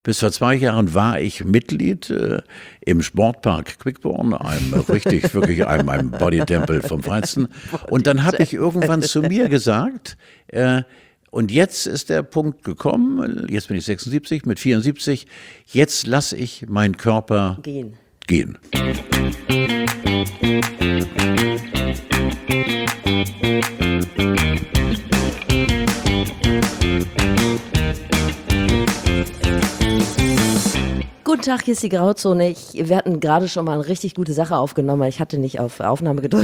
Bis vor 2 Jahren war ich Mitglied im Sportpark Quickborn, einem Bodytempel vom Feinsten. Und dann habe ich irgendwann zu mir gesagt, und jetzt ist der Punkt gekommen, jetzt bin ich 76, mit 74, jetzt lasse ich meinen Körper gehen. Guten Tag, hier ist die Grauzone. Wir hatten gerade schon mal eine richtig gute Sache aufgenommen. Ich hatte nicht auf Aufnahme gedrückt.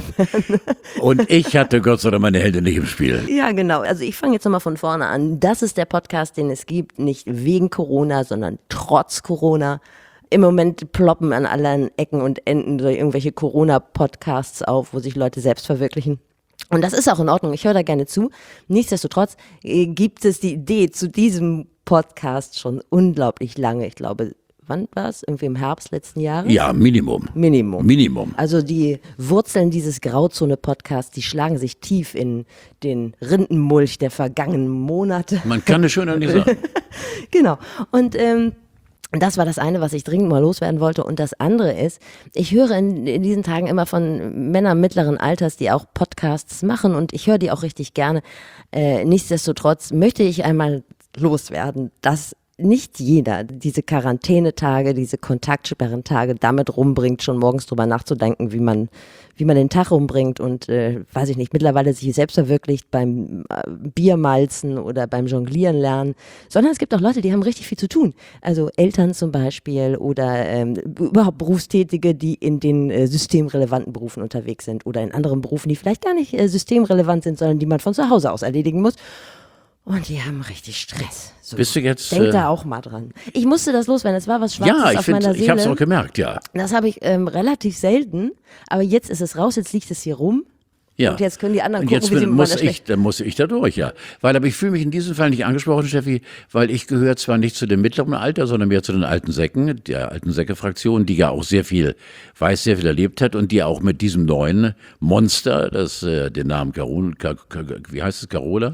Und ich hatte Gott sei Dank meine Hände nicht im Spiel. Ja, genau. Also ich fange jetzt nochmal von vorne an. Das ist der Podcast, den es gibt, nicht wegen Corona, sondern trotz Corona. Im Moment ploppen an allen Ecken und Enden so irgendwelche Corona-Podcasts auf, wo sich Leute selbst verwirklichen. Und das ist auch in Ordnung. Ich höre da gerne zu. Nichtsdestotrotz gibt es die Idee zu diesem Podcast schon unglaublich lange. Ich glaube, wann war es? Irgendwie im Herbst letzten Jahres? Ja, Minimum. Also die Wurzeln dieses Grauzone-Podcasts, die schlagen sich tief in den Rindenmulch der vergangenen Monate. Man kann es schöner nicht sagen. Genau. Und das war das eine, was ich dringend mal loswerden wollte. Und das andere ist, ich höre in diesen Tagen immer von Männern mittleren Alters, die auch Podcasts machen, und ich höre die auch richtig gerne. Nichtsdestotrotz möchte ich einmal loswerden, dass nicht jeder diese Quarantänetage, diese Kontaktsperrentage damit rumbringt, schon morgens drüber nachzudenken, wie man den Tag rumbringt und, weiß ich nicht, mittlerweile sich selbst verwirklicht beim Biermalzen oder beim Jonglieren lernen, sondern es gibt auch Leute, die haben richtig viel zu tun. Also Eltern zum Beispiel oder überhaupt Berufstätige, die in den systemrelevanten Berufen unterwegs sind oder in anderen Berufen, die vielleicht gar nicht systemrelevant sind, sondern die man von zu Hause aus erledigen muss. Und die haben richtig Stress. So. Bist du jetzt? Denk da auch mal dran. Ich musste das loswerden. Es war was Schwarzes auf meiner Seele. Ich habe es auch gemerkt, ja. Das habe ich relativ selten. Aber jetzt ist es raus. Jetzt liegt es hier rum. Ja. Und jetzt können die anderen gucken, jetzt wie sie dann muss ich da durch, ja. Aber ich fühle mich in diesem Fall nicht angesprochen, Steffi, weil ich gehöre zwar nicht zu dem mittleren Alter, sondern mehr zu den alten Säcken, der alten Säcke-Fraktion, die ja auch sehr viel erlebt hat und die auch mit diesem neuen Monster, das den Namen wie heißt es, Carola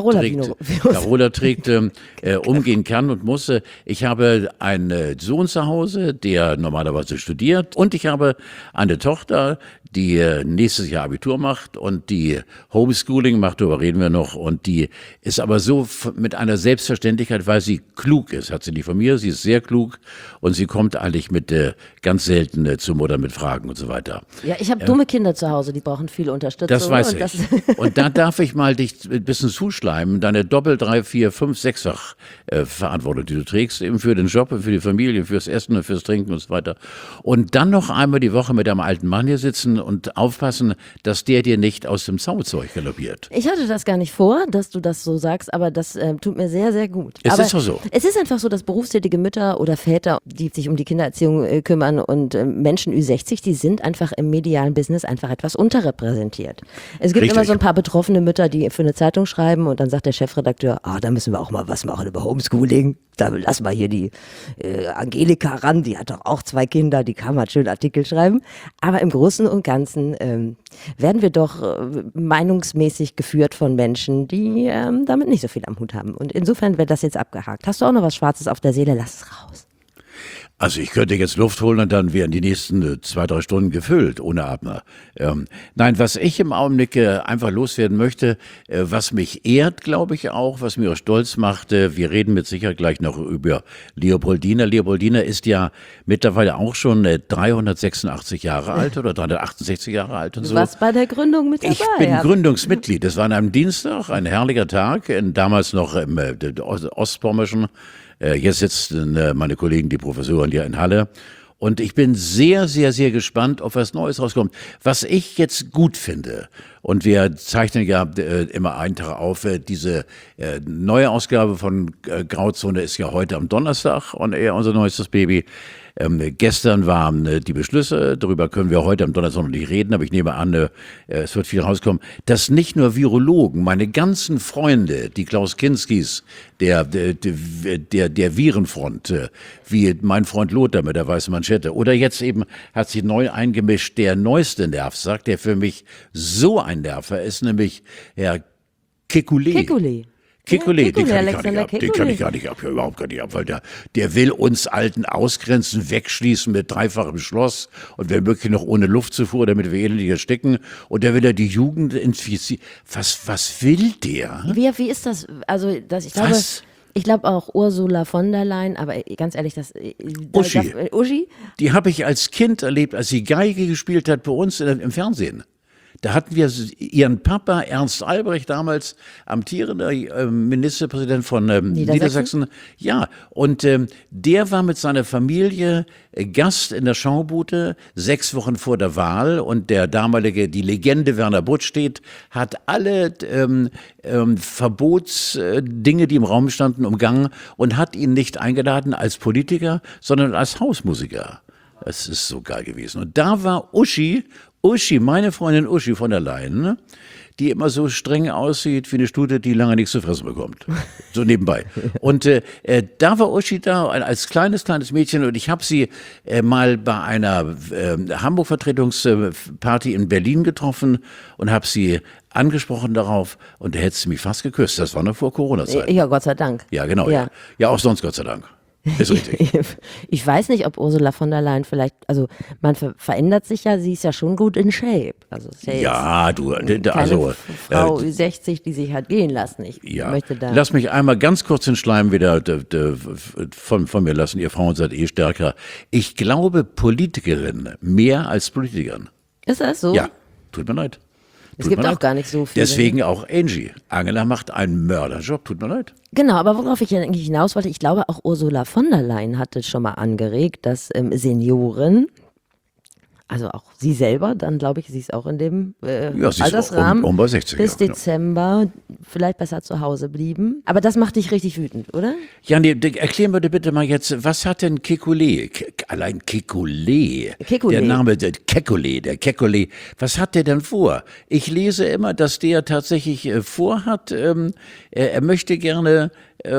trägt, umgehen kann und muss. Ich habe einen Sohn zu Hause, der normalerweise studiert, und ich habe eine Tochter, die nächstes Jahr Abitur macht und die Homeschooling macht, darüber reden wir noch, und die ist aber so mit einer Selbstverständlichkeit, weil sie klug ist, hat sie nicht von mir, sie ist sehr klug und sie kommt eigentlich mit ganz selten zur Mutter mit Fragen und so weiter. Ja, ich habe dumme Kinder zu Hause, die brauchen viel Unterstützung. Das weiß ich. Und da darf ich mal dich ein bisschen zuschleimen, deine Doppel-, 3-, 4-, 5-, 6-fach Verantwortung, die du trägst, eben für den Job und für die Familie, fürs Essen und fürs Trinken und so weiter. Und dann noch einmal die Woche mit einem alten Mann hier sitzen und aufpassen, dass der dir nicht aus dem Zaumzeug galoppiert. Ich hatte das gar nicht vor, dass du das so sagst, aber das tut mir sehr, sehr gut. Es ist doch so. Es ist einfach so, dass berufstätige Mütter oder Väter, die sich um die Kindererziehung kümmern, und Menschen Ü60, die sind einfach im medialen Business einfach etwas unterrepräsentiert. Es gibt immer so ein paar betroffene Mütter, die für eine Zeitung schreiben, und dann sagt der Chefredakteur, da müssen wir auch mal was machen über Homeschooling. Da lassen wir hier die Angelika ran, die hat doch auch 2 Kinder, die kann mal schön Artikel schreiben. Aber im Großen und Ganzen werden wir doch meinungsmäßig geführt von Menschen, die damit nicht so viel am Hut haben. Und insofern wird das jetzt abgehakt. Hast du auch noch was Schwarzes auf der Seele? Lass es raus. Also ich könnte jetzt Luft holen und dann wären die nächsten 2-3 Stunden gefüllt, ohne Atmer. Nein, was ich im Augenblick einfach loswerden möchte, was mich ehrt, glaube ich auch, was mir auch stolz macht, wir reden mit Sicherheit gleich noch über Leopoldina. Leopoldina ist ja mittlerweile auch schon 386 Jahre alt oder 368 Jahre alt und so. Du warst bei der Gründung mit dabei. Ich bin Gründungsmitglied. Das war an einem Dienstag, ein herrlicher Tag, damals noch im Ostpommerschen. Jetzt sitzen meine Kollegen, die Professoren hier in Halle. Und ich bin sehr, sehr, sehr gespannt, ob was Neues rauskommt. Was ich jetzt gut finde, und wir zeichnen ja immer einen Tag auf, diese neue Ausgabe von Grauzone ist ja heute am Donnerstag, und unser neuestes Baby. Gestern waren die Beschlüsse, darüber können wir heute am Donnerstag noch nicht reden, aber ich nehme an, es wird viel rauskommen, dass nicht nur Virologen, meine ganzen Freunde, die Klaus Kinskis, der Virenfront, wie mein Freund Lothar mit der weißen Manschette, oder jetzt eben hat sich neu eingemischt der neueste Nervsack, der für mich so ein Nerver ist, nämlich Herr Kekulé. Kekulé, den kann ich gar nicht Alexander ab. Den kann ich gar nicht ab, ja, überhaupt gar nicht ab, weil der will uns Alten ausgrenzen, wegschließen mit dreifachem Schloss und wenn möglich noch ohne Luftzufuhr, damit wir elendig ersticken. Und der will ja die Jugend infizieren. Was will der? Wie ist das? Also, ich glaube auch Ursula von der Leyen, aber ganz ehrlich, Uschi. Die habe ich als Kind erlebt, als sie Geige gespielt hat bei uns im Fernsehen. Da hatten wir ihren Papa, Ernst Albrecht, damals amtierender Ministerpräsident von Niedersachsen. Ja, und der war mit seiner Familie Gast in der Schaubude 6 Wochen vor der Wahl und die Legende Werner Buttstedt hat alle Verbotsdinge, die im Raum standen, umgangen und hat ihn nicht eingeladen als Politiker, sondern als Hausmusiker. Das ist so geil gewesen. Und da war Uschi, meine Freundin Uschi von der Leyen, ne? Die immer so streng aussieht wie eine Stute, die lange nichts zu fressen bekommt. So nebenbei. Und da war Uschi da als kleines Mädchen und ich habe sie mal bei einer Hamburg-Vertretungsparty in Berlin getroffen und habe sie angesprochen darauf und da hätte sie mich fast geküsst. Das war noch vor Corona-Zeit. Ja, Gott sei Dank. Ja, genau. Ja, auch sonst Gott sei Dank. Ist richtig. Ich weiß nicht, ob Ursula von der Leyen vielleicht, also man verändert sich ja, sie ist ja schon gut in Shape. Also ja, keine Frau 60, die sich hat gehen lassen. Ich möchte da. Lass mich einmal ganz kurz den Schleim wieder von mir lassen. Ihr Frauen seid stärker. Ich glaube Politikerinnen mehr als Politikern. Ist das so? Ja, tut mir leid. Es gibt auch gar nicht so viele. Deswegen auch Angie. Angela macht einen Mörderjob, tut mir leid. Genau, aber worauf ich eigentlich hinaus wollte, ich glaube auch Ursula von der Leyen hatte schon mal angeregt, dass Senioren, also auch sie selber, dann glaube ich, sie ist auch in dem Altersrahmen, um bei 60, bis Dezember vielleicht besser zu Hause blieben. Aber das macht dich richtig wütend, oder? Ja, nee, erklär mir bitte mal jetzt, was hat denn Kekulé? Allein Kekulé. Der Name, Kekulé, was hat der denn vor? Ich lese immer, dass der tatsächlich vorhat, er möchte gerne,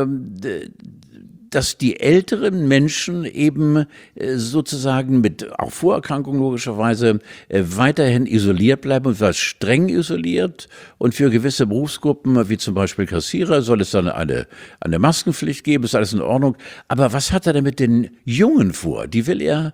dass die älteren Menschen eben sozusagen mit auch Vorerkrankungen logischerweise weiterhin isoliert bleiben und zwar streng isoliert und für gewisse Berufsgruppen wie zum Beispiel Kassierer soll es dann eine Maskenpflicht geben, ist alles in Ordnung. Aber was hat er denn mit den Jungen vor? Die will er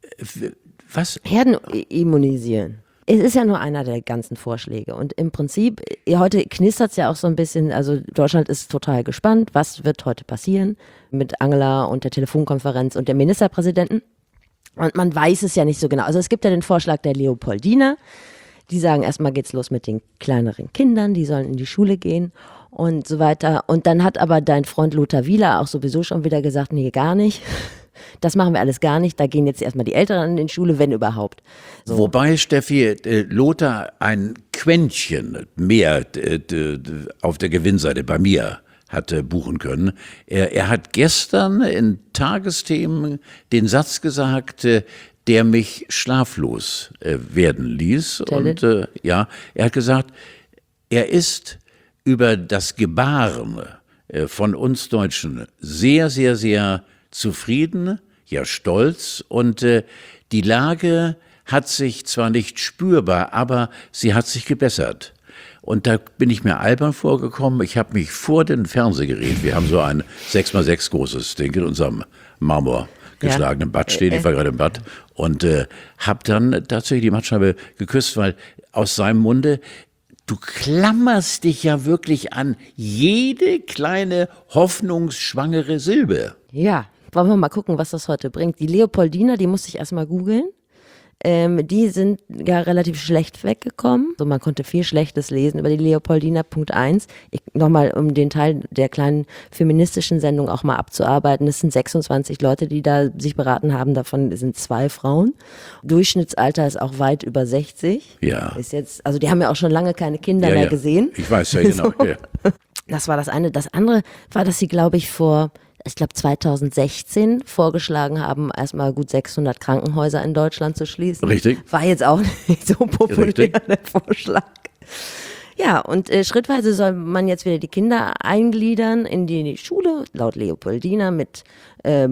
was? Herden immunisieren. Es ist ja nur einer der ganzen Vorschläge und im Prinzip, heute knistert es ja auch so ein bisschen, also Deutschland ist total gespannt, was wird heute passieren mit Angela und der Telefonkonferenz und der Ministerpräsidenten und man weiß es ja nicht so genau. Also es gibt ja den Vorschlag der Leopoldina, die sagen, erstmal geht's los mit den kleineren Kindern, die sollen in die Schule gehen und so weiter und dann hat aber dein Freund Lothar Wieler auch sowieso schon wieder gesagt, nee, gar nicht. Das machen wir alles gar nicht. Da gehen jetzt erstmal die Älteren in die Schule, wenn überhaupt. So. Wobei, Steffi, Lothar ein Quäntchen mehr auf der Gewinnseite bei mir hatte buchen können. Er hat gestern in Tagesthemen den Satz gesagt, der mich schlaflos werden ließ. Und er hat gesagt, er ist über das Gebaren von uns Deutschen sehr, sehr, sehr zufrieden, ja stolz und die Lage hat sich zwar nicht spürbar, aber sie hat sich gebessert. Und da bin ich mir albern vorgekommen. Ich habe mich vor den Fernsehgerät, wir haben so ein 6x6 großes Ding in unserem Marmor geschlagenen Bad stehen, ich war gerade im Bad und habe dann tatsächlich die Mattscheibe geküsst, weil aus seinem Munde, du klammerst dich ja wirklich an jede kleine hoffnungsschwangere Silbe. Ja, wollen wir mal gucken, was das heute bringt. Die Leopoldina, die musste ich erstmal googeln. Die sind ja relativ schlecht weggekommen. So, man konnte viel Schlechtes lesen über die Leopoldina.1. Nochmal, um den Teil der kleinen feministischen Sendung auch mal abzuarbeiten. Es sind 26 Leute, die da sich beraten haben. Davon sind 2 Frauen. Durchschnittsalter ist auch weit über 60. Ja. Ist jetzt, also die haben ja auch schon lange keine Kinder mehr gesehen. Ich weiß ja genau. So. Ja. Das war das eine. Das andere war, dass sie, glaube ich, 2016 vorgeschlagen haben, erstmal gut 600 Krankenhäuser in Deutschland zu schließen. Richtig. War jetzt auch nicht so populär, der Vorschlag. Ja, und schrittweise soll man jetzt wieder die Kinder eingliedern in die Schule, laut Leopoldina, mit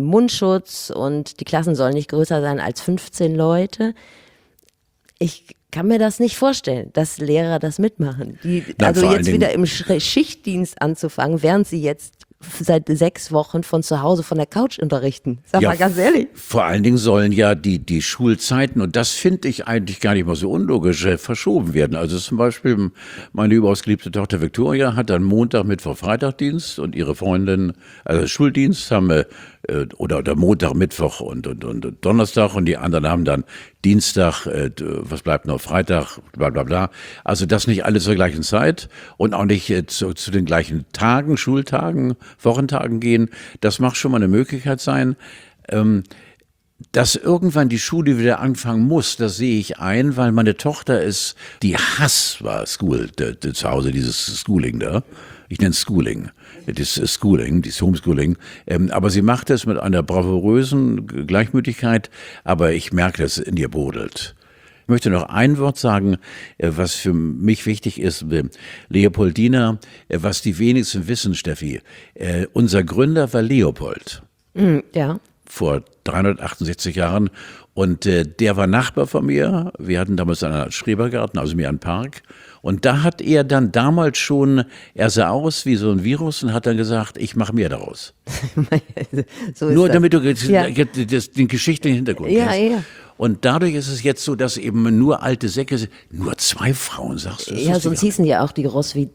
Mundschutz und die Klassen sollen nicht größer sein als 15 Leute. Ich kann mir das nicht vorstellen, dass Lehrer das mitmachen. Also vor allen jetzt Dingen wieder im Schichtdienst anzufangen, während sie jetzt seit 6 Wochen von zu Hause von der Couch unterrichten. Sag mal ganz ehrlich. Vor allen Dingen sollen ja die Schulzeiten, und das finde ich eigentlich gar nicht mal so unlogisch, verschoben werden. Also zum Beispiel meine überaus geliebte Tochter Victoria hat dann Montag, Mittwoch, Freitagdienst und ihre Freundin, also Schuldienst haben oder Montag, Mittwoch und Donnerstag, und die anderen haben dann Dienstag, was bleibt noch, Freitag, bla bla bla. Also das nicht alles zur gleichen Zeit und auch nicht zu den gleichen Tagen, Schultagen, Wochentagen gehen. Das mag schon mal eine Möglichkeit sein. Dass irgendwann die Schule wieder anfangen muss, das sehe ich ein, weil meine Tochter die Hass war School, zu Hause dieses Schooling da. Ich nenne es Schooling. Das ist Schooling, das Homeschooling. Aber sie macht es mit einer bravourösen Gleichmütigkeit, aber ich merke, dass es in ihr brodelt. Ich möchte noch ein Wort sagen, was für mich wichtig ist. Leopoldina, was die wenigsten wissen, Steffi. Unser Gründer war Leopold. Ja. Vor 368 Jahren. Und der war Nachbar von mir. Wir hatten damals einen Schrebergarten, also mir einen Park. Und da hat er dann damals schon, er sah aus wie so ein Virus und hat dann gesagt, ich mache mehr daraus. So ist Nur das. damit du Ja. den geschichtlichen Hintergrund Ja, hast. ja. Und dadurch ist es jetzt so, dass eben nur alte Säcke sind. Nur 2 Frauen, sagst du? Das Ja, wusste sonst ich hießen ja auch die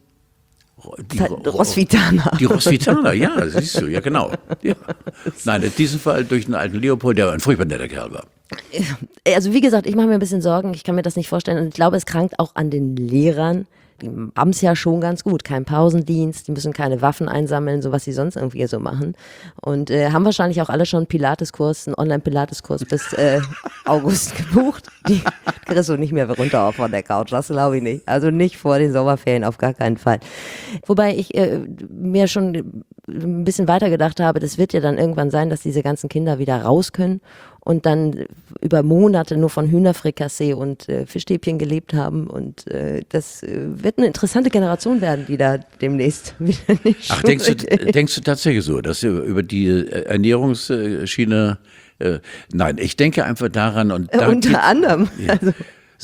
Rosvitaner. Die Rosvitaner, ja, siehst du, ja genau. Ja. Nein, in diesem Fall durch den alten Leopold, der ein furchtbar netter Kerl war. Also wie gesagt, ich mache mir ein bisschen Sorgen, ich kann mir das nicht vorstellen und ich glaube, es krankt auch an den Lehrern. Die haben es ja schon ganz gut, kein Pausendienst, die müssen keine Waffen einsammeln, so was sie sonst irgendwie so machen. Und haben wahrscheinlich auch alle schon einen Pilateskurs, einen Online-Pilateskurs bis August gebucht. Die kriegst du nicht mehr runter von der Couch, das glaube ich nicht. Also nicht vor den Sommerferien, auf gar keinen Fall. Wobei ich mir schon ein bisschen weiter gedacht habe, das wird ja dann irgendwann sein, dass diese ganzen Kinder wieder raus können und dann über Monate nur von Hühnerfrikassee und Fischstäbchen gelebt haben und das wird eine interessante Generation werden, die da demnächst wieder nicht Ach, denkst du tatsächlich so, dass über die Ernährungsschiene, nein, ich denke einfach daran und da unter anderem. Ja, Also.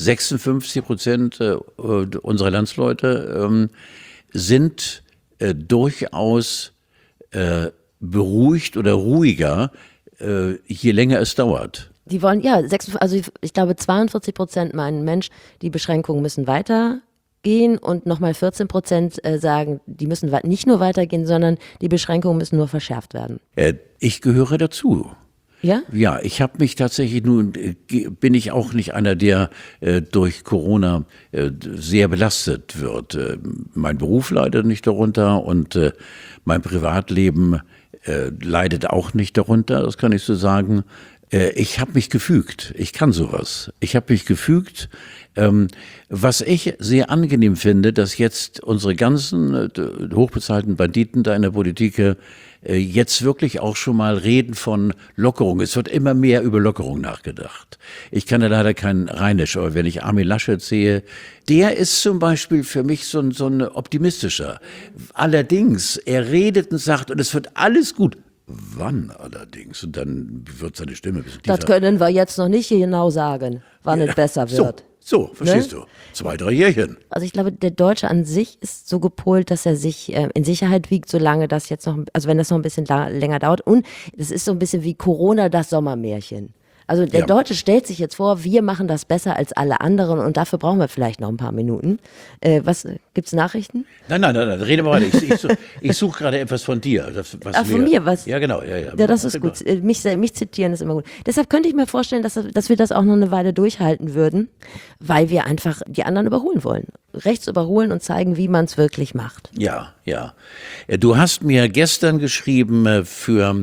56% unserer Landsleute sind durchaus beruhigt oder ruhiger, je länger es dauert. Die wollen, ja, also ich glaube 42% meinen, Mensch, die Beschränkungen müssen weitergehen und nochmal 14% sagen, die müssen nicht nur weitergehen, sondern die Beschränkungen müssen nur verschärft werden. Ich gehöre dazu. Ja? Ja, ich habe mich tatsächlich bin ich auch nicht einer, der durch Corona sehr belastet wird. Mein Beruf leidet nicht darunter und mein Privatleben leidet auch nicht darunter, das kann ich so sagen. Ich habe mich gefügt. Ich kann sowas. Ich habe mich gefügt. Was ich sehr angenehm finde, dass jetzt unsere ganzen hochbezahlten Banditen da in der Politik jetzt wirklich auch schon mal reden von Lockerung. Es wird immer mehr über Lockerung nachgedacht. Ich kann ja leider kein Rheinisch, aber wenn ich Armin Laschet sehe, der ist zum Beispiel für mich so ein optimistischer. Allerdings, er redet und sagt, und es wird alles gut. Wann allerdings? Und dann wird seine Stimme ein bisschen tiefer. Das können wir jetzt noch nicht genau sagen, wann es besser wird. So, verstehst du? 2, 3 Jährchen. Also ich glaube, der Deutsche an sich ist so gepolt, dass er sich in Sicherheit wiegt, solange das jetzt noch, also wenn das noch ein bisschen länger dauert. Und das ist so ein bisschen wie Corona, das Sommermärchen. Also der Deutsche stellt sich jetzt vor, wir machen das besser als alle anderen und dafür brauchen wir vielleicht noch ein paar Minuten. Gibt's Nachrichten? Nein, rede mal weiter. Ich suche gerade etwas von dir. Von mir, was? Ja, genau. Ja, das ist gut. Mich zitieren ist immer gut. Deshalb könnte ich mir vorstellen, dass wir das auch noch eine Weile durchhalten würden, weil wir einfach die anderen überholen wollen. Rechts überholen und zeigen, wie man es wirklich macht. Ja. Du hast mir gestern geschrieben für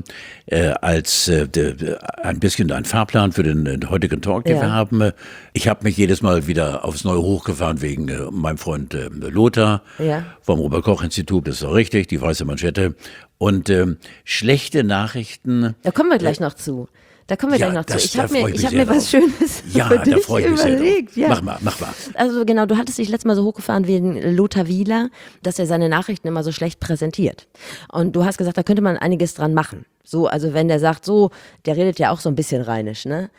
ein bisschen ein Fahrplan für den heutigen Talk, den wir haben. Ich habe mich jedes Mal wieder aufs Neue hochgefahren wegen meinem Freund Lothar vom Robert-Koch-Institut. Das ist auch richtig, die weiße Manschette. Und schlechte Nachrichten. Da kommen wir gleich noch zu. Ich habe mir was drauf. Schönes für dich da freue ich mich überlegt. Ja. Mach mal. Also genau, du hattest dich letztes Mal so hochgefahren wegen Lothar Wieler, dass er seine Nachrichten immer so schlecht präsentiert. Und du hast gesagt, da könnte man einiges dran machen. So, also wenn der sagt, so, der redet ja auch so ein bisschen rheinisch, ne?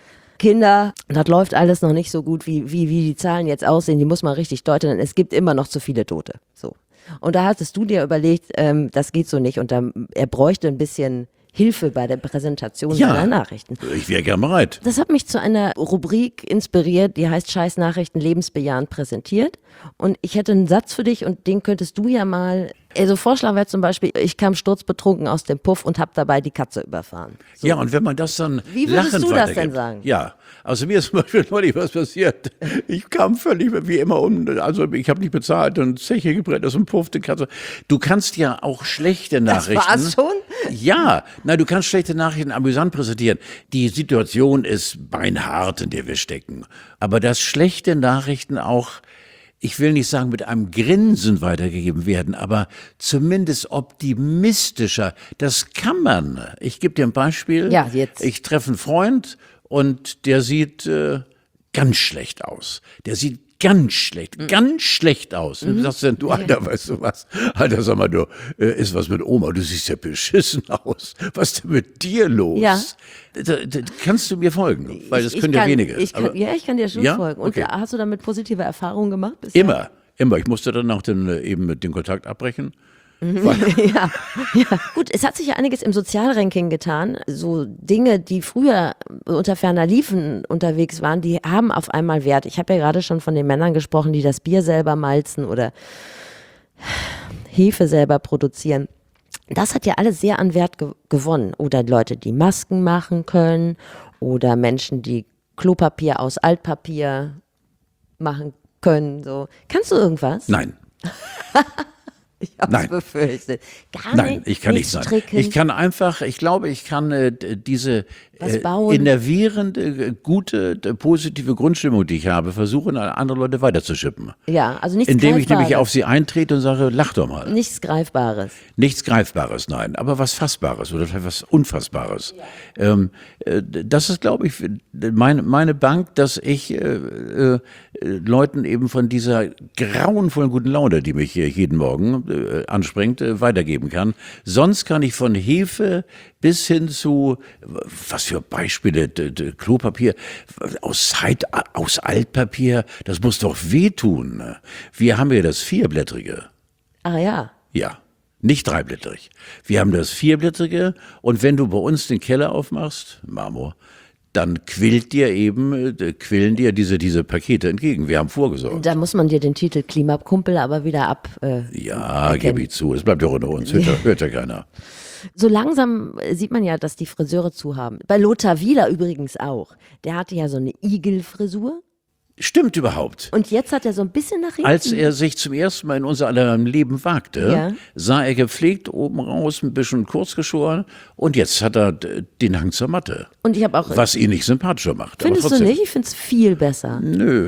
Kinder, das läuft alles noch nicht so gut, wie die Zahlen jetzt aussehen, die muss man richtig deuteln, es gibt immer noch zu viele Tote. So. Und da hattest du dir überlegt, das geht so nicht und er bräuchte ein bisschen Hilfe bei der Präsentation seiner Nachrichten. Ich wäre gern bereit. Das hat mich zu einer Rubrik inspiriert, die heißt Scheiß Nachrichten lebensbejahend präsentiert. Und ich hätte einen Satz für dich und den könntest du ja mal, also Vorschlag wäre zum Beispiel, ich kam sturzbetrunken aus dem Puff und habe dabei die Katze überfahren. So. Ja, und wenn man das dann Wie würdest lachend du das weitergibt. denn sagen? Ja, also mir ist zum Beispiel neulich was passiert. Ich kam völlig wie immer also ich habe nicht bezahlt und Zeche gebrennt aus dem Puff, die Katze. Du kannst ja auch schlechte Nachrichten. Das war's schon? Ja, na, du kannst schlechte Nachrichten amüsant präsentieren. Die Situation ist beinhart, in der wir stecken. Aber dass schlechte Nachrichten auch, ich will nicht sagen, mit einem Grinsen weitergegeben werden, aber zumindest optimistischer. Das kann man. Ich gebe dir ein Beispiel. Ja, jetzt. Ich treffe einen Freund und der sieht ganz schlecht aus. Der sieht ganz schlecht aus. Und du sagst dann, du Alter, weißt du was? Alter, sag mal, du, ist was mit Oma, du siehst ja beschissen aus. Was ist denn mit dir los? Ja. Da kannst du mir folgen? Weil das können ja wenige. Ich kann dir schon Ja? folgen. Und Okay. hast du damit positive Erfahrungen gemacht bisher? Immer. Ich musste dann auch eben den Kontakt abbrechen. Ja, gut, es hat sich ja einiges im Sozialranking getan. So Dinge, die früher unter ferner Liefen unterwegs waren, die haben auf einmal Wert. Ich habe ja gerade schon von den Männern gesprochen, die das Bier selber malzen oder Hefe selber produzieren. Das hat ja alles sehr an Wert gewonnen. Oder Leute, die Masken machen können oder Menschen, die Klopapier aus Altpapier machen können. So. Kannst du irgendwas? Nein. Ich hab's Nein. befürchtet. Nein, ich kann nicht sein. stricken. Ich kann einfach, ich glaube, ich kann diese Was bauen. innervierende, gute, positive Grundstimmung, die ich habe, versuchen, an andere Leute weiterzuschippen. Ja, also nichts Indem ich Greifbares. nämlich auf sie eintrete und sage, lach doch mal. Nichts Greifbares. Nichts Greifbares, nein, aber was Fassbares oder vielleicht was Unfassbares. Das ist, glaube ich, meine Bank, dass ich Leuten eben von dieser grauenvollen guten Laune, die mich hier jeden Morgen anspringt, weitergeben kann. Sonst kann ich von Hefe bis hin zu, was für Beispiele, Klopapier aus Altpapier, das muss doch wehtun. Wir haben ja das Vierblättrige. Ah ja. Ja, nicht dreiblättrig. Wir haben das Vierblättrige und wenn du bei uns den Keller aufmachst, Marmor, dann quillen dir diese Pakete entgegen. Wir haben vorgesorgt. Da muss man dir den Titel Klimakumpel aber wieder ab. Ja, erkennen. gebe ich zu. Es bleibt ja unter uns. Hört ja keiner. So langsam sieht man ja, dass die Friseure zu haben. Bei Lothar Wieler übrigens auch. Der hatte ja so eine Igelfrisur. Stimmt überhaupt. Und jetzt hat er so ein bisschen nach hinten. Als er sich zum ersten Mal in unser aller Leben wagte, Ja. sah er gepflegt oben raus, ein bisschen kurz geschoren und jetzt hat er den Hang zur Matte. Und ich habe auch. Was ihn nicht sympathischer macht. aber Findest du trotzdem. nicht? Ich finde es viel besser. Nö,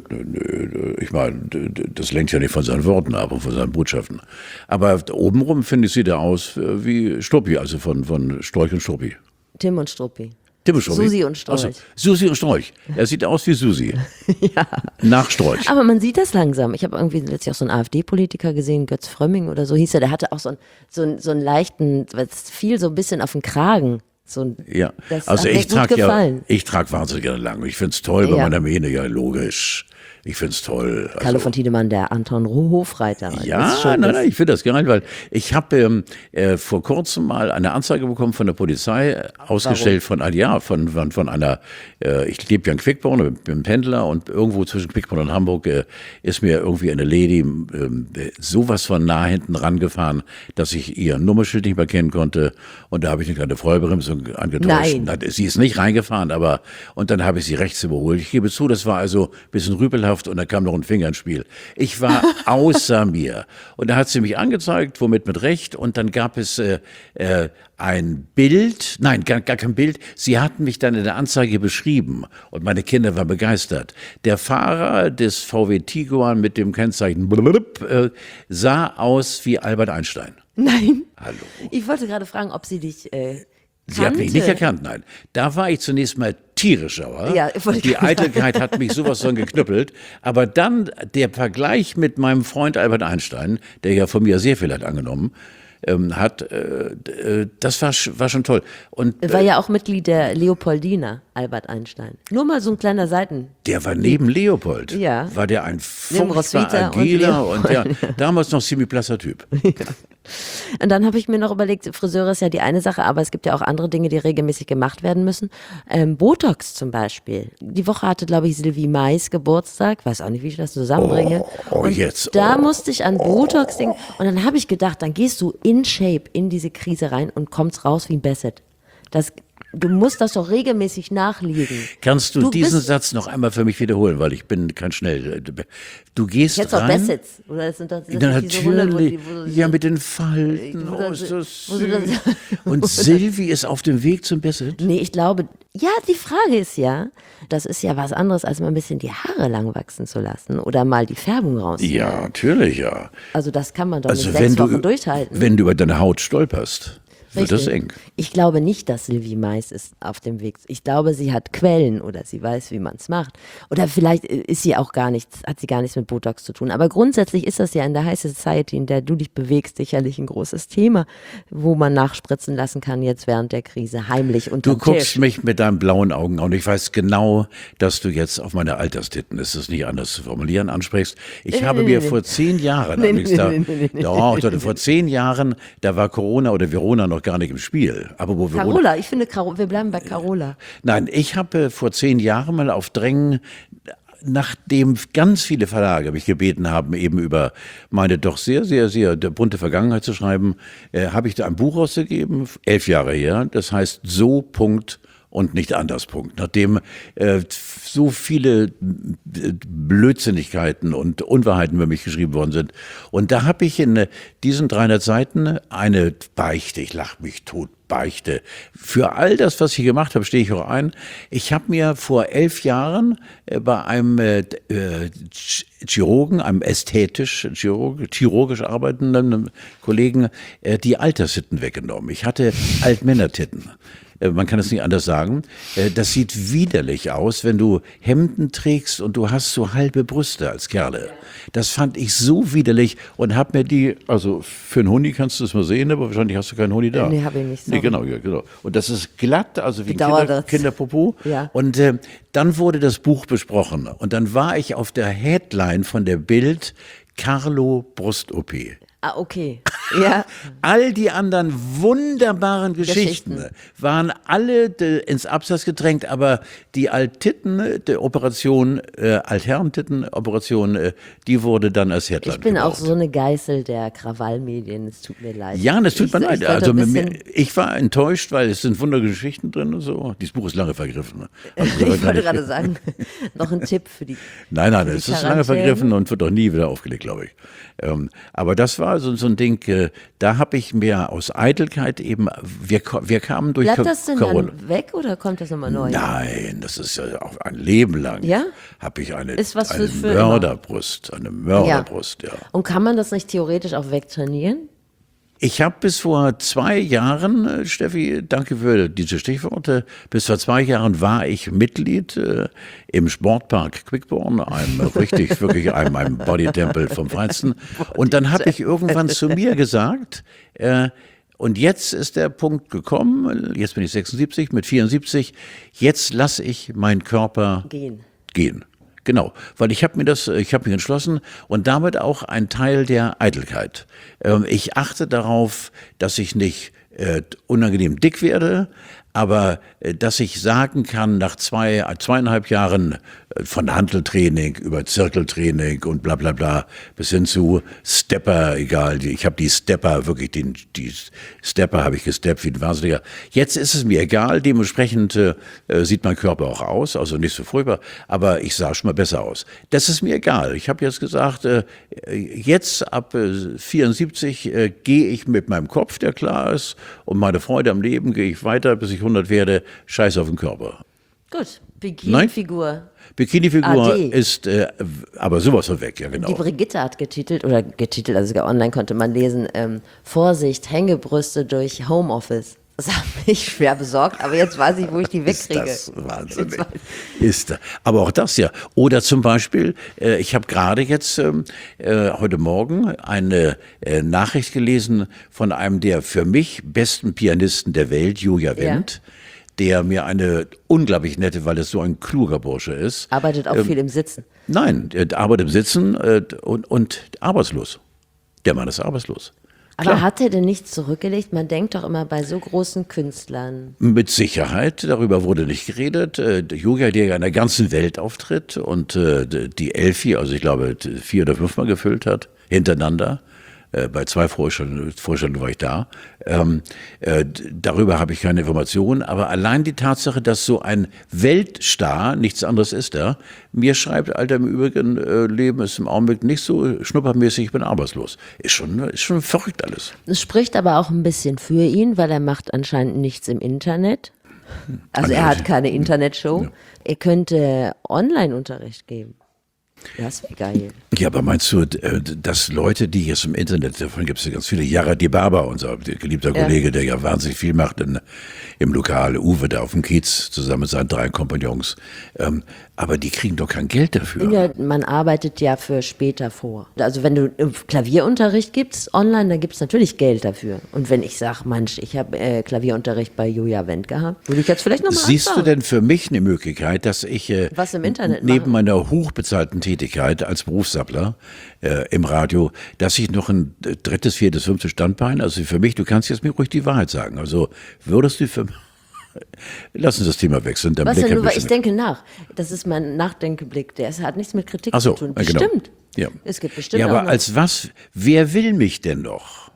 ich meine, das lenkt ja nicht von seinen Worten ab und von seinen Botschaften. Aber obenrum, finde ich, sieht er aus wie Struppi, also von Storch und Struppi. Tim und Struppi. Tim und Struppi. Susi und Storch. Ach so, Susi und Storch. Er sieht aus wie Susi. Ja. Nach Storch. Aber man sieht das langsam. Ich habe irgendwie letztlich auch so einen AfD-Politiker gesehen, Götz Frömming oder so hieß er. Der hatte auch so einen leichten, was fiel so ein bisschen auf den Kragen. Ja, Das also hat mir ich gut trage gefallen. wahnsinnig gerne lang. Ich finde es toll bei Ja. meiner Mähne, ja logisch. Ich finde es toll. Also, Carlo von Tiedemann, der Anton Hofreiter. Das ja, ist schon nein, das- ich finde das geil, weil ich habe vor kurzem mal eine Anzeige bekommen von der Polizei, ausgestellt von einer, ich lebe ja in Quickborn, bin Pendler und irgendwo zwischen Quickborn und Hamburg ist mir irgendwie eine Lady sowas von nah hinten rangefahren, dass ich ihr Nummerschild nicht mehr kennen konnte und da habe ich eine kleine Vollbremsung angetauscht. Nein. Sie ist nicht reingefahren, und dann habe ich sie rechts überholt. Ich gebe zu, das war also ein bisschen rüpelhaft und da kam noch ein Finger ins Spiel. Ich war außer mir. Und da hat sie mich angezeigt, womit mit Recht. Und dann gab es ein Bild, nein, gar kein Bild. Sie hatten mich dann in der Anzeige beschrieben und meine Kinder waren begeistert. Der Fahrer des VW Tiguan mit dem Kennzeichen sah aus wie Albert Einstein. Nein. Hallo. Ich wollte gerade fragen, ob sie dich Sie hat mich kannte. nicht erkannt, nein. Da war ich zunächst mal tierisch sauer. Ja, wollte ich Die gerade sagen. Eitelkeit hat mich sowas von geknüppelt. Aber dann der Vergleich mit meinem Freund Albert Einstein, der ja von mir sehr viel hat angenommen, das war schon toll. Und War ja auch Mitglied der Leopoldina, Albert Einstein. Nur mal so ein kleiner Seiten. der war neben Leopold, Ja. war der ein Neben furchtbar Roswitha und agiler und, Leopold. damals noch ziemlich blasser Typ. Und dann habe ich mir noch überlegt, Friseure ist ja die eine Sache, aber es gibt ja auch andere Dinge, die regelmäßig gemacht werden müssen. Botox zum Beispiel. Die Woche hatte, glaube ich, Sylvie Mais Geburtstag. Weiß auch nicht, wie ich das zusammenbringe. Und jetzt. da musste ich an Botox denken. Und dann habe ich gedacht, dann gehst du in Shape in diese Krise rein und kommst raus wie ein Bassett. Du musst das doch regelmäßig nachlegen. Kannst du diesen bist- Satz noch einmal für mich wiederholen, weil ich bin kein Schnell. Du gehst Jetzt auch rein. Bassets. Oder das sind doch das Na, sind diese Hunde, natürlich. wo du Ja, mit den Falten. wo Oh, das- ist das wo du das- süß. Und Silvi ist auf dem Weg zum Bassett. Nee, ich glaube, ja, die Frage ist ja, das ist ja was anderes, als mal ein bisschen die Haare lang wachsen zu lassen oder mal die Färbung raus. Ja, natürlich, ja. Also das kann man doch Also nicht 6 wenn Wochen du, durchhalten. wenn du über deine Haut stolperst, wird das Richtig. eng. Ich glaube nicht, dass Sylvie Mais ist auf dem Weg. Ich glaube, sie hat Quellen oder sie weiß, wie man es macht. Oder vielleicht ist sie auch hat sie gar nichts mit Botox zu tun. Aber grundsätzlich ist das ja in der High Society, in der du dich bewegst, sicherlich ein großes Thema, wo man nachspritzen lassen kann jetzt während der Krise heimlich unter Du dem guckst Tisch. mich mit deinen blauen Augen an und ich weiß genau, dass du jetzt auf meine Alterstitten, ist es nicht anders zu formulieren, ansprichst. Ich habe mir vor 10 Jahren, vor 10 Jahren, da war Corona oder Verona noch gar nicht im Spiel. Aber wo Verona, Carola, ich finde, wir bleiben bei Carola. Nein, ich habe vor 10 Jahren mal auf Drängen, nachdem ganz viele Verlage mich gebeten haben, eben über meine doch sehr, sehr, sehr bunte Vergangenheit zu schreiben, habe ich da ein Buch rausgegeben, 11 Jahre her, das heißt So, Punkt und nicht anders, Punkt. Nachdem so viele Blödsinnigkeiten und Unwahrheiten über mich geschrieben worden sind. Und da habe ich in diesen 300 Seiten eine Beichte, ich lache mich tot, Beichte. Für all das, was ich gemacht habe, stehe ich auch ein. Ich habe mir vor 11 Jahren bei einem Chirurgen, einem chirurgisch arbeitenden Kollegen, die Alterssitten weggenommen. Ich hatte Altmännertitten. Man kann es nicht anders sagen. Das sieht widerlich aus, wenn du Hemden trägst und du hast so halbe Brüste als Kerle. Das fand ich so widerlich und hab mir die, also für einen Huni kannst du es mal sehen, aber wahrscheinlich hast du keinen Huni da. Nee, hab ich nicht, sorry. Nee, genau, ja, genau. Und das ist glatt, also wie Bedauere das. Kinderpopo. Ja. Und dann wurde das Buch besprochen und dann war ich auf der Headline von der Bild Carlo Brust-OP. Ah, okay. Ja. All die anderen wunderbaren Geschichten waren alle ins Abseits gedrängt, aber die Altherrentitten-Operation, die wurde dann als Headline Ich bin auch gebraucht. so eine Geißel der Krawallmedien, es tut mir leid. Ja, das tut mir leid. sollte Also ein bisschen- ich war enttäuscht, weil es sind wunderliche Geschichten drin und so. Dieses Buch ist lange vergriffen. Ich wollte gerade sagen, noch ein Tipp für die. Nein, für die es ist lange Quarantäne. vergriffen und wird auch nie wieder aufgelegt, glaube ich. Aber das war so ein Ding, da habe ich mir aus Eitelkeit eben, wir kamen durch Bleibt das denn Corona. dann weg oder kommt das nochmal neu? Nein, das ist ja auch ein Leben lang. Ja? Habe ich eine Ist was eine für immer. Mörderbrust, eine Mörderbrust, ja. Und kann man das nicht theoretisch auch wegtrainieren? Ich habe bis vor 2 Jahren, Steffi, danke für diese Stichworte, bis vor 2 Jahren war ich Mitglied im Sportpark Quickborn, wirklich einem Bodytempel vom Feinsten. Und dann habe ich irgendwann zu mir gesagt, und jetzt ist der Punkt gekommen, jetzt bin ich 76, mit 74, jetzt lasse ich meinen Körper gehen. Genau, weil ich habe mich entschlossen und damit auch ein Teil der Eitelkeit. Ich achte darauf, dass ich nicht unangenehm dick werde, aber dass ich sagen kann, nach 2,5 Jahren von Hanteltraining über Zirkeltraining und bla bla bla bis hin zu Stepper, egal, ich habe die Stepper, wirklich die Stepper habe ich gesteppt wie ein Wahnsinniger. Jetzt ist es mir egal, dementsprechend sieht mein Körper auch aus, also nicht so furchtbar, aber ich sah schon mal besser aus. Das ist mir egal. Ich habe jetzt gesagt, jetzt ab 74 gehe ich mit meinem Kopf, der klar ist, und meine Freude am Leben gehe ich weiter, bis ich 100 werde, scheiß auf den Körper. Gut, Bikini-Figur. Bikini-Figur AD. ist aber sowas von weg, ja genau. Die Brigitte hat getitelt, also sogar online konnte man lesen, Vorsicht, Hängebrüste durch Homeoffice. Das hat mich schwer besorgt, aber jetzt weiß ich, wo ich die wegkriege. Ist das wahnsinnig. Ist das. Aber auch das ja. Oder zum Beispiel, ich habe gerade jetzt heute Morgen eine Nachricht gelesen von einem der für mich besten Pianisten der Welt, Julia Wendt, der mir eine unglaublich nette, weil es so ein kluger Bursche ist. Arbeitet auch viel im Sitzen. Nein, er arbeitet im Sitzen und arbeitslos. Der Mann ist arbeitslos. Aber Klar. hat er denn nichts zurückgelegt? Man denkt doch immer bei so großen Künstlern. Mit Sicherheit, darüber wurde nicht geredet. Julia, der ja in der ganzen Welt auftritt und die Elfi, also ich glaube 4 oder 5 Mal gefüllt hat, hintereinander. Bei 2 Vorstellungen war ich da. Darüber habe ich keine Informationen, aber allein die Tatsache, dass so ein Weltstar, nichts anderes ist er, mir schreibt, Alter, im Übrigen, Leben ist im Augenblick nicht so schnuppermäßig, ich bin arbeitslos. Ist schon verrückt alles. Es spricht aber auch ein bisschen für ihn, weil er macht anscheinend nichts im Internet. Also er hat keine Internetshow. Ja. Er könnte Online-Unterricht geben. Das wäre geil. Ja, aber meinst du, dass Leute, die jetzt im Internet, davon gibt es ja ganz viele, Yara Dibaba, unser geliebter Kollege, der ja wahnsinnig viel macht im Lokal, Uwe da auf dem Kiez, zusammen mit seinen 3 Kompagnons, aber die kriegen doch kein Geld dafür. Ja, man arbeitet ja für später vor. Also wenn du Klavierunterricht gibst online, dann gibt es natürlich Geld dafür. Und wenn ich sage, Mensch, ich habe Klavierunterricht bei Julia Wendt gehabt, würde ich jetzt vielleicht nochmal Siehst du denn für mich eine Möglichkeit, dass ich was im Internet neben meiner hochbezahlten Tätigkeit als Berufssappler im Radio, dass ich noch ein 3., 4., 5. Standbein, also für mich, du kannst jetzt mir ruhig die Wahrheit sagen, also würdest du für lass uns das Thema wechseln. Was denn nur, weil ich denke nach. Das ist mein Nachdenkeblick. Der hat nichts mit Kritik zu tun. Bestimmt. Genau. Ja. Es gibt bestimmt. Ja, aber auch noch. als was? Wer will mich denn noch?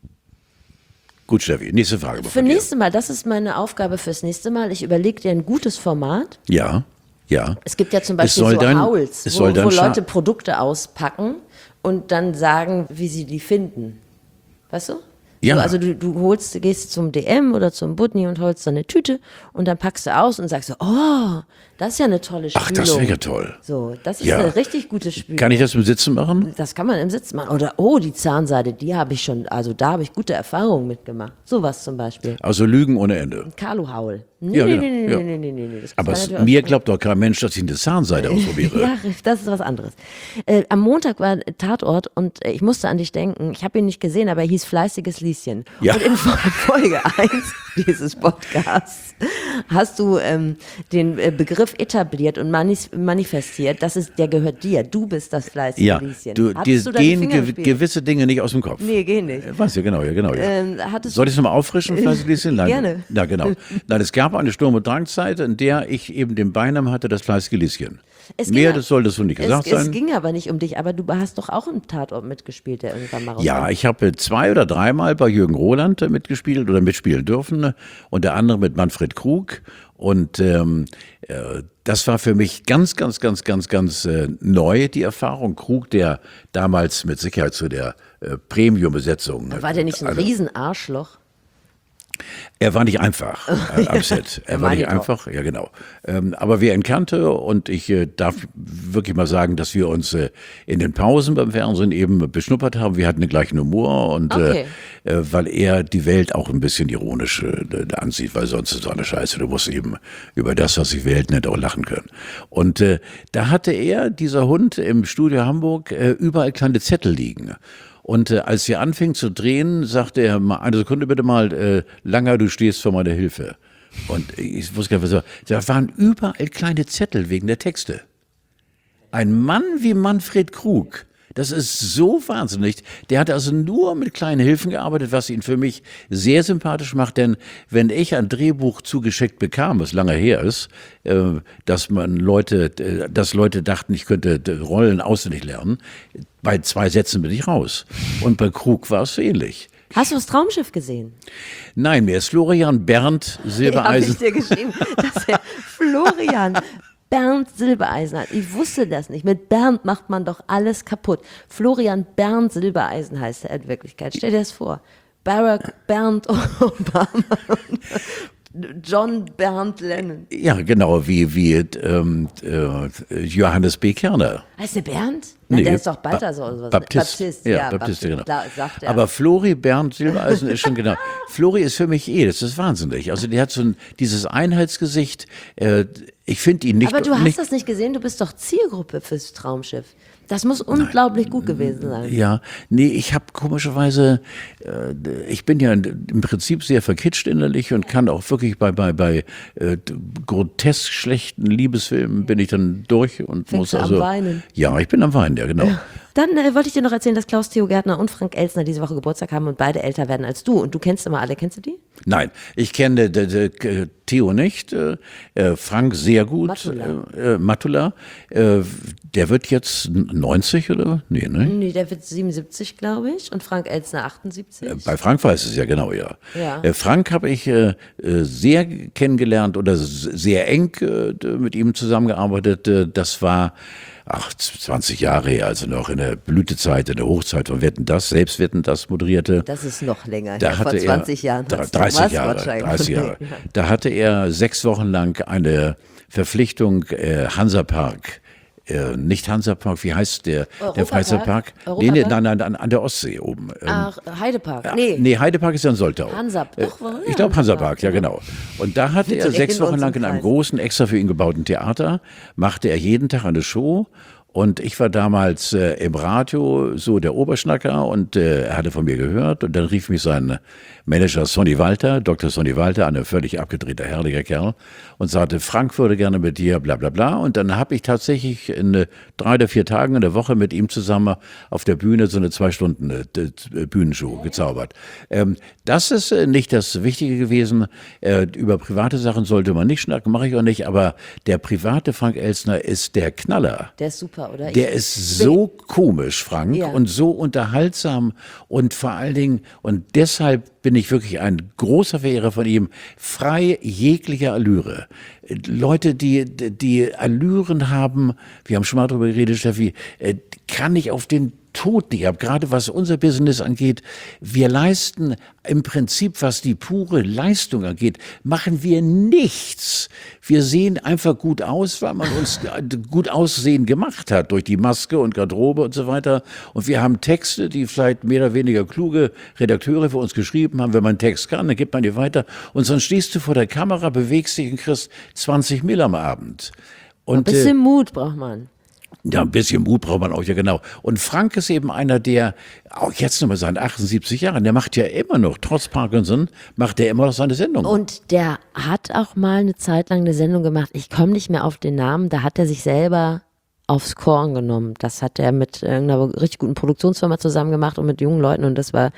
Gut, Steffi, nächste Frage. Für nächste Mal, das ist meine Aufgabe fürs nächste Mal. Ich überlege dir ein gutes Format. Ja. Es gibt ja zum Beispiel so Hauls, wo Leute Produkte auspacken und dann sagen, wie sie die finden. Weißt du? Ja. So, also du gehst zum DM oder zum Butni und holst so eine Tüte und dann packst du aus und sagst so, oh, das ist ja eine tolle Spülung. Ach, das wäre ja toll. So, das ist eine richtig gute Spülung. Kann ich das im Sitzen machen? Das kann man im Sitzen machen. Oder, oh, die Zahnseide, die habe ich schon, also da habe ich gute Erfahrungen mitgemacht. Sowas zum Beispiel. Also Lügen ohne Ende. Kalu-Haul. Nee. Aber mir glaubt doch kein Mensch, dass ich eine Zahnseide ausprobiere. Ja, das ist was anderes. Am Montag war Tatort und ich musste an dich denken. Ich habe ihn nicht gesehen, aber er hieß Fleißiges Lieschen. Ja. Und in Folge 1 dieses Podcasts hast du den Begriff etabliert und manifestiert. Der gehört dir. Du bist das fleißige Lieschen. Dir gehen gewisse Dinge nicht aus dem Kopf. Nee, gehen nicht. Weiß ja, genau. Soll ich es nochmal auffrischen, fleißiges Lieschen? Nein. Gerne. Ja, genau. Nein, es gab eine Sturm- und Drangzeit, in der ich eben den Beinamen hatte, das fleißige Lieschen. Das solltest du nicht gesagt sein. Es ging aber nicht um dich, aber du hast doch auch einen Tatort mitgespielt, der irgendwann mal rauskam. Ja, ich habe 2 oder 3 Mal bei Jürgen Roland mitgespielt oder mitspielen dürfen, unter anderem mit Manfred Krug. Und das war für mich ganz neu, die Erfahrung. Krug, der damals mit Sicherheit zu der Premium-Besetzung. War der nicht so ein Riesenarschloch? Er war nicht einfach am Set. Er war nicht einfach, ja genau. Aber wer ihn kannte und ich darf wirklich mal sagen, dass wir uns in den Pausen beim Fernsehen eben beschnuppert haben. Wir hatten den gleichen Humor und weil er die Welt auch ein bisschen ironisch ansieht, weil sonst ist es so eine Scheiße. Du musst eben über das, was sich Welt nennt, auch lachen können. Und da hatte er, dieser Hund im Studio Hamburg, überall kleine Zettel liegen. Und als wir anfingen zu drehen, sagte er, mal eine Sekunde bitte mal, Langer, du stehst vor meiner Hilfe. Und ich wusste gar nicht, was da waren überall kleine Zettel wegen der Texte. Ein Mann wie Manfred Krug, das ist so wahnsinnig. Der hat also nur mit kleinen Hilfen gearbeitet, was ihn für mich sehr sympathisch macht. Denn wenn ich ein Drehbuch zugeschickt bekam, was lange her ist, dass Leute dachten, ich könnte Rollen auswendig lernen, bei 2 Sätzen bin ich raus. Und bei Krug war es so ähnlich. Hast du das Traumschiff gesehen? Nein, mir ist Florian Bernd Silbereisen. Habe ich dir geschrieben, dass er Florian Bernd Silbereisen hat. Ich wusste das nicht. Mit Bernd macht man doch alles kaputt. Florian Bernd Silbereisen heißt er in Wirklichkeit. Stell dir das vor. Barack Bernd Obama. John Bernd Lennon. Ja, genau, wie Johannes B. Kerner. Heißt der Bernd? Nein, der ist doch Balthasar oder was? Baptist. Ja, Baptist, genau. Da sagt er. Aber Flori Bernd Silbereisen ist schon genau. Flori ist für mich das ist wahnsinnig. Also der hat so dieses Einheitsgesicht. Ich finde ihn nicht. Aber du hast das nicht gesehen, du bist doch Zielgruppe fürs Traumschiff. Das muss unglaublich gut gewesen sein. Ja, nee, ich habe komischerweise, ich bin ja im Prinzip sehr verkitscht innerlich und kann auch wirklich bei grotesk schlechten Liebesfilmen bin ich dann durch und Fängst muss du also. am Weinen? Ja, ich bin am Weinen, ja, genau. Ja. Dann wollte ich dir noch erzählen, dass Klaus Theo Gärtner und Frank Elstner diese Woche Geburtstag haben und beide älter werden als du. Und du kennst immer alle. Kennst du die? Nein, ich kenne Theo nicht, Frank sehr gut. Matula. Der wird jetzt 90 oder? Nee, ne? Nee, der wird 77, glaube ich. Und Frank Elstner 78. Bei Frank weiß es ja genau, ja. Frank habe ich sehr kennengelernt oder sehr eng mit ihm zusammengearbeitet. Das war 20 Jahre her, also noch in der Blütezeit, in der Hochzeit von Wetten, selbst Wetten, moderierte. Das ist noch länger her, vor 20 Jahren. 30 Jahre. Da hatte er 6 Wochen lang eine Verpflichtung Hansapark. Nicht Hansapark, wie heißt der Freizeitpark? Nee, nein, an der Ostsee oben. Heidepark. Nee, Heidepark ist ja in Soltau. Ich glaube Hansapark, ja genau. Und da hatte er 6 Wochen lang in einem großen, extra für ihn gebauten Theater, machte er jeden Tag eine Show. Und ich war damals im Radio so der Oberschnacker und er hatte von mir gehört und dann rief mich sein Manager Sonny Walter, Dr. Sonny Walter, ein völlig abgedrehter, herrlicher Kerl und sagte, Frank würde gerne mit dir, bla bla bla. Und dann habe ich tatsächlich in 3 oder 4 Tagen in der Woche mit ihm zusammen auf der Bühne so eine 2 Stunden Bühnenshow gezaubert. Das ist nicht das Wichtige gewesen. Über private Sachen sollte man nicht schnacken, mache ich auch nicht, aber der private Frank Elstner ist der Knaller. Der ist super, oder? Der ist so komisch, Frank, und so unterhaltsam und vor allen Dingen, und deshalb bin ich wirklich ein großer Verehrer von ihm, frei jeglicher Allüre. Leute, die Allüren haben, wir haben schon mal drüber geredet, Steffi, kann ich auf den Tod nicht ab, gerade was unser Business angeht. Wir leisten im Prinzip, was die pure Leistung angeht, machen wir nichts. Wir sehen einfach gut aus, weil man uns gut aussehen gemacht hat durch die Maske und Garderobe und so weiter. Und wir haben Texte, die vielleicht mehr oder weniger kluge Redakteure für uns geschrieben haben. Wenn man einen Text kann, dann gibt man die weiter. Und sonst stehst du vor der Kamera, bewegst dich und kriegst 20 Mil am Abend. Und, ein bisschen Mut braucht man. Ja, ein bisschen Mut braucht man auch, ja genau. Und Frank ist eben einer, der auch jetzt noch mal seinen 78 Jahren, der macht ja immer noch, trotz Parkinson, macht der immer noch seine Sendung. Und der hat auch mal eine Zeit lang eine Sendung gemacht, ich komme nicht mehr auf den Namen, da hat er sich selber aufs Korn genommen. Das hat er mit irgendeiner richtig guten Produktionsfirma zusammen gemacht und mit jungen Leuten und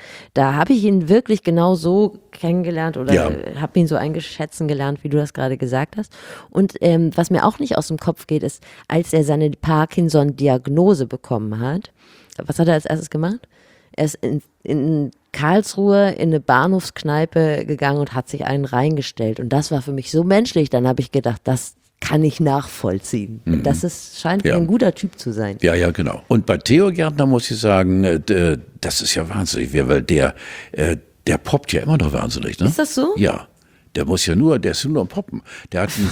da habe ich ihn wirklich genau so kennengelernt oder habe ihn so eingeschätzen gelernt, wie du das gerade gesagt hast. Und was mir auch nicht aus dem Kopf geht, ist, als er seine Parkinson-Diagnose bekommen hat, was hat er als erstes gemacht? Er ist in Karlsruhe in eine Bahnhofskneipe gegangen und hat sich einen reingestellt. Und das war für mich so menschlich. Dann habe ich gedacht, das kann ich nachvollziehen. Mhm. Scheint ein guter Typ zu sein. Ja, ja, genau. Und bei Theo Gärtner muss ich sagen, das ist ja wahnsinnig, weil der poppt ja immer noch wahnsinnig. Ne? Ist das so? Ja, der ist ja nur am Poppen. Der hat ein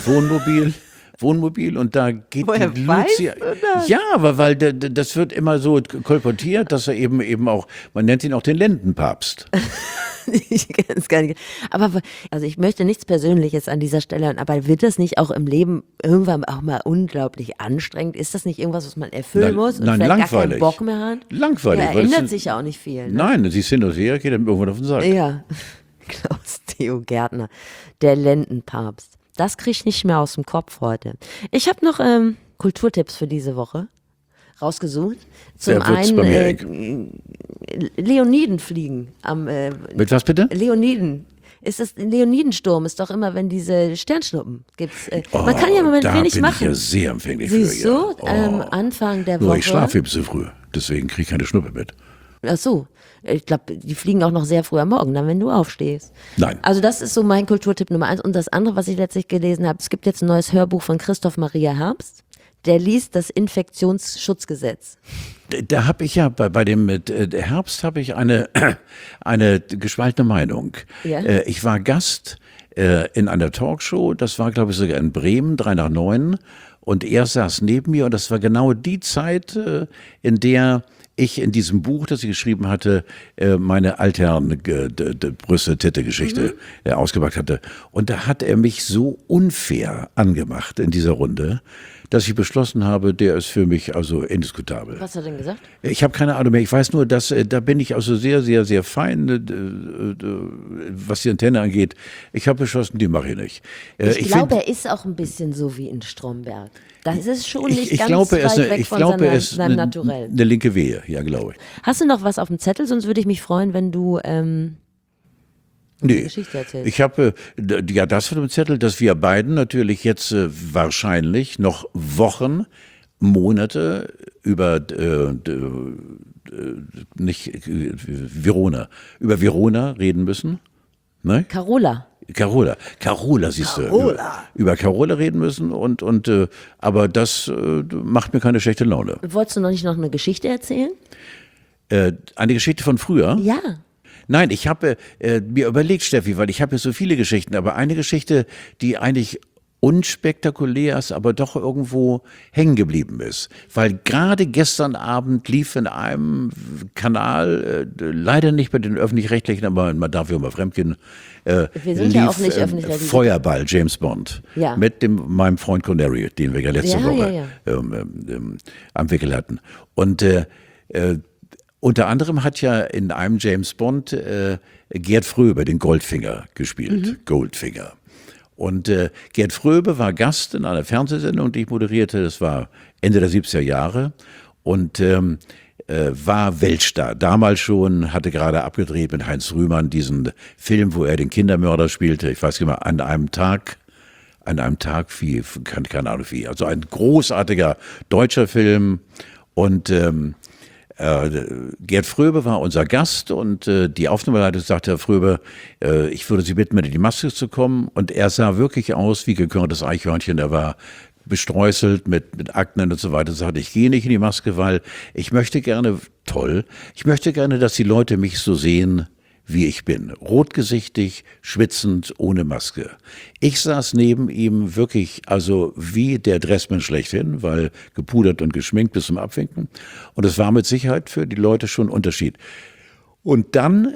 Wohnmobil und da geht die Lucia. Ja, aber weil das wird immer so kolportiert, dass er eben auch, man nennt ihn auch den Lendenpapst. Ich kann es gar nicht. Aber also ich möchte nichts Persönliches an dieser Stelle, aber wird das nicht auch im Leben irgendwann auch mal unglaublich anstrengend? Ist das nicht irgendwas, was man erfüllen muss und nein, vielleicht langweilig. gar keinen Bock mehr hat? Langweilig. Er ändert sich ja auch nicht viel. Ne? Nein, sie ist hin und her, geht dann irgendwann auf den Sack. Ja, Klaus Theo Gärtner, der Lendenpapst. Das kriege ich nicht mehr aus dem Kopf heute. Ich habe noch Kulturtipps für diese Woche rausgesucht. Zum einen Leonidenfliegen. Mit was bitte? Leoniden. Leonidensturm ist doch immer, wenn diese Sternschnuppen gibt's. Man kann ja im Moment wenig machen. Da bin ich ja sehr empfänglich Siehst für. Siehst du, Anfang der Woche. Nur ich schlafe eben zu früh, deswegen kriege ich keine Schnuppe mit. Ach so. Ich glaube, die fliegen auch noch sehr früh am Morgen, dann, wenn du aufstehst. Nein. Also das ist so mein Kulturtipp Nummer 1. Und das andere, was ich letztlich gelesen habe, es gibt jetzt ein neues Hörbuch von Christoph Maria Herbst. Der liest das Infektionsschutzgesetz. Da habe ich ja, bei dem Herbst habe ich eine gespaltene Meinung. Ja? Ich war Gast in einer Talkshow, das war glaube ich sogar in Bremen, 3 nach 9, und er saß neben mir und das war genau die Zeit, in der ich in diesem Buch, das ich geschrieben hatte, meine altherren Brüste-Titte-Geschichte ausgepackt hatte. Und da hat er mich so unfair angemacht in dieser Runde, dass ich beschlossen habe, der ist für mich also indiskutabel. Was hat er denn gesagt? Ich habe keine Ahnung mehr. Ich weiß nur, dass da bin ich also sehr, sehr, sehr fein, was die Antenne angeht. Ich habe beschlossen, die mache ich nicht. Ich glaube, er ist auch ein bisschen so wie in Stromberg. Das ist schon nicht ganz glaube, weit weg von seinem Naturell. Eine linke Wehe, ja, glaube ich. Hast du noch was auf dem Zettel? Sonst würde ich mich freuen, wenn du Nee, Geschichte erzählst. ich habe ja das von dem Zettel, dass wir beiden natürlich jetzt wahrscheinlich noch Wochen, Monate über über Verona reden müssen. Ne? Carola, siehst du. Über Carola reden müssen aber das macht mir keine schlechte Laune. wolltest du noch nicht noch eine Geschichte erzählen? Eine Geschichte von früher? Ja. Nein, ich habe mir überlegt, Steffi, weil ich habe ja so viele Geschichten, aber eine Geschichte, die eigentlich unspektakulär ist, aber doch irgendwo hängen geblieben ist. Weil gerade gestern Abend lief in einem Kanal, leider nicht bei den Öffentlich-Rechtlichen, aber man darf ja immer fremdgehen, Wir sind ja auch nicht öffentlich-rechtlich. Feuerball, James Bond, Ja. mit meinem Freund Connery, den wir ja letzte Woche Ja. am Wickel hatten. Und unter anderem hat ja in einem James Bond Gerd Fröbe den Goldfinger gespielt. Goldfinger. Und Gerd Fröbe war Gast in einer Fernsehsendung, die ich moderierte. Das war Ende der 70er Jahre. Und war Weltstar. Damals schon, hatte gerade abgedreht mit Heinz Rühmann diesen Film, wo er den Kindermörder spielte. Ich weiß nicht mehr, an einem Tag wie, keine Ahnung wie. Also ein großartiger deutscher Film. Und Gerd Fröbe war unser Gast und die Aufnahmeleitung sagte, Herr Fröbe, ich würde Sie bitten, mit in die Maske zu kommen. Und er sah wirklich aus wie gekörntes Eichhörnchen. Er war bestreuselt mit Aknen und so weiter. Er sagte, ich gehe nicht in die Maske, weil ich möchte gerne, dass die Leute mich so sehen, wie ich bin. Rotgesichtig, schwitzend, ohne Maske. Ich saß neben ihm wirklich, also wie der Dressmann schlechthin, weil gepudert und geschminkt bis zum Abwinken. Und es war mit Sicherheit für die Leute schon ein Unterschied. Und dann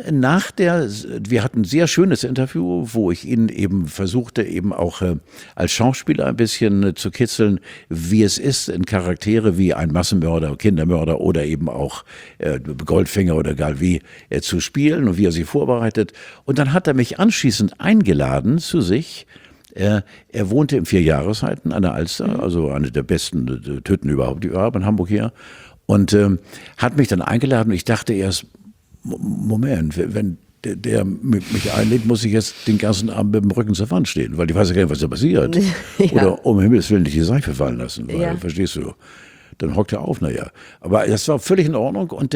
wir hatten ein sehr schönes Interview, wo ich ihn eben versuchte, eben auch als Schauspieler ein bisschen zu kitzeln, wie es ist, in Charaktere wie ein Massenmörder, Kindermörder oder eben auch Goldfinger oder egal wie zu spielen und wie er sie vorbereitet. Und dann hat er mich anschließend eingeladen zu sich. Er wohnte im Vierjahreszeiten an der Alster, also eine der besten Tütten überhaupt, die wir haben in Hamburg hier. Und hat mich dann eingeladen und ich dachte erst, Moment, wenn der mich einlädt, muss ich jetzt den ganzen Abend mit dem Rücken zur Wand stehen, weil ich weiß ja gar nicht, was da passiert. Ja. Oder um Himmels Willen nicht die Seife fallen lassen, weil, Ja. verstehst du, dann hockt er auf, naja. Aber das war völlig in Ordnung und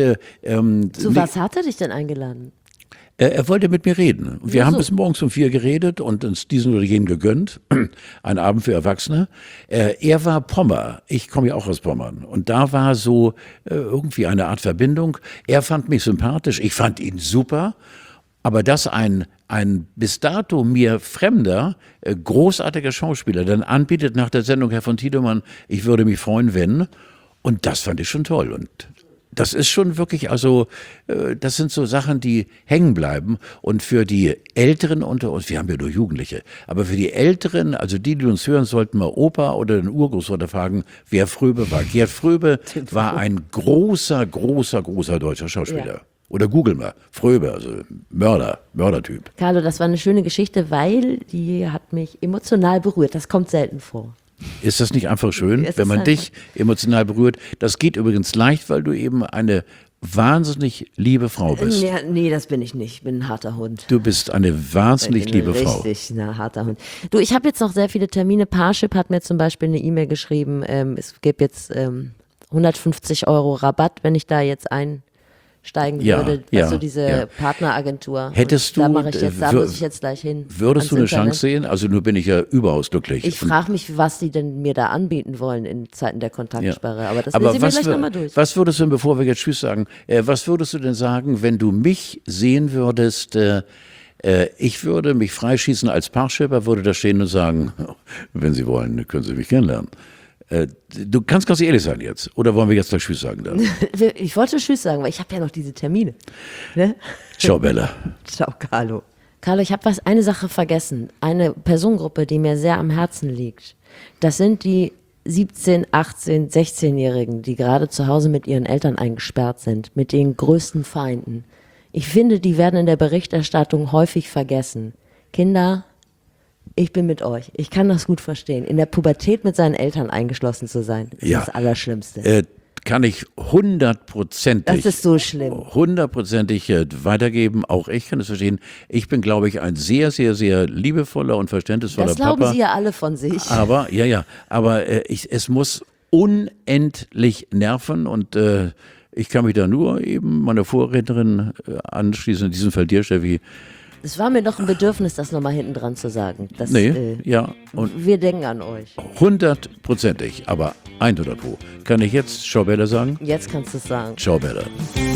Zu was hat er dich denn eingeladen? er wollte mit mir reden. Und wir Ja, haben so. bis morgens um 4 geredet und uns diesen oder jenen gegönnt. Ein Abend für Erwachsene. Er war Pommer. Ich komme ja auch aus Pommern. Und da war so irgendwie eine Art Verbindung. Er fand mich sympathisch. Ich fand ihn super. Aber dass ein bis dato mir fremder, großartiger Schauspieler dann anbietet nach der Sendung, Herr von Tiedemann, ich würde mich freuen, wenn. Und das fand ich schon toll. Und das ist schon wirklich, also das sind so Sachen, die hängen bleiben. Und für die Älteren unter uns, wir haben ja nur Jugendliche, aber für die Älteren, also die uns hören, sollten mal Opa oder den Urgroßvater fragen, wer Fröbe war. Gerd Fröbe war ein großer deutscher Schauspieler. Ja. Oder google mal, Fröbe, also Mördertyp. Carlo, das war eine schöne Geschichte, weil die hat mich emotional berührt. Das kommt selten vor. Ist das nicht einfach schön, Es wenn ist man einfach- dich emotional berührt? Das geht übrigens leicht, weil du eben eine wahnsinnig liebe Frau bist. Ja, nee, das bin ich nicht. Ich bin ein harter Hund. Du bist eine wahnsinnig liebe Frau. Richtig, ein harter Hund. Du, ich habe jetzt noch sehr viele Termine. Parship hat mir zum Beispiel eine E-Mail geschrieben, es gibt jetzt 150 € Rabatt, wenn ich da jetzt einsteigen Ja, würde. ja, Also diese ja. Partneragentur. Hättest Und da du, mache ich jetzt, da wür- muss ich jetzt gleich hin. Würdest du ans eine Internet. Chance sehen? Also nur bin ich ja überaus glücklich. Ich frage mich, was die denn mir da anbieten wollen in Zeiten der Kontaktsperre. Aber das lesen wir was, gleich nochmal durch. was würdest du denn, bevor wir jetzt Tschüss sagen, was würdest du denn sagen, wenn du mich sehen würdest Ich würde mich freischießen als Parkschipper, würde da stehen und sagen, wenn Sie wollen, können Sie mich kennenlernen. Du kannst ganz ehrlich sein jetzt. Oder wollen wir jetzt gleich Tschüss sagen dann? Ich wollte Tschüss sagen, weil ich habe ja noch diese Termine. Ne? Ciao, Bella. Ciao, Carlo. Carlo, ich habe eine Sache vergessen. Eine Personengruppe, die mir sehr am Herzen liegt. Das sind die 17, 18, 16-Jährigen, die gerade zu Hause mit ihren Eltern eingesperrt sind, mit den größten Feinden. Ich finde, die werden in der Berichterstattung häufig vergessen. Kinder, ich bin mit euch. Ich kann das gut verstehen. In der Pubertät mit seinen Eltern eingeschlossen zu sein, ist das Allerschlimmste. Kann ich 100%. Das ist so schlimm. 100% weitergeben. Auch ich kann es verstehen. Ich bin, glaube ich, ein sehr, sehr, sehr liebevoller und verständnisvoller Das glauben Papa. Sie ja alle von sich. Aber, es muss unendlich nerven und ich kann mich da nur eben meiner Vorrednerin anschließen, in diesem Fall dir, Steffi. Es war mir doch ein Bedürfnis, das nochmal hinten dran zu sagen. Und wir denken an euch. 100%, aber 100 Pro. Kann ich jetzt Ciao Bella sagen? Jetzt kannst du es sagen. Ciao Bella.